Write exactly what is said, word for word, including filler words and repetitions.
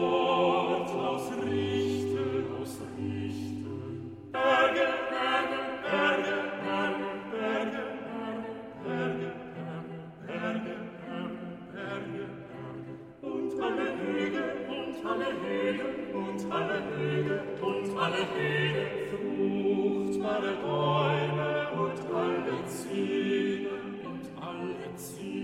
Gott ausrichten, ausrichten. Berge, Berge, Berge, Berge, Berge, Berge, Berge, Berge, Berge, Berge, und alle Hügel, und alle Hügel, und alle Hügel, und alle Hügel, fruchtbare Bäume und alle Ziegen, und alle Ziegen.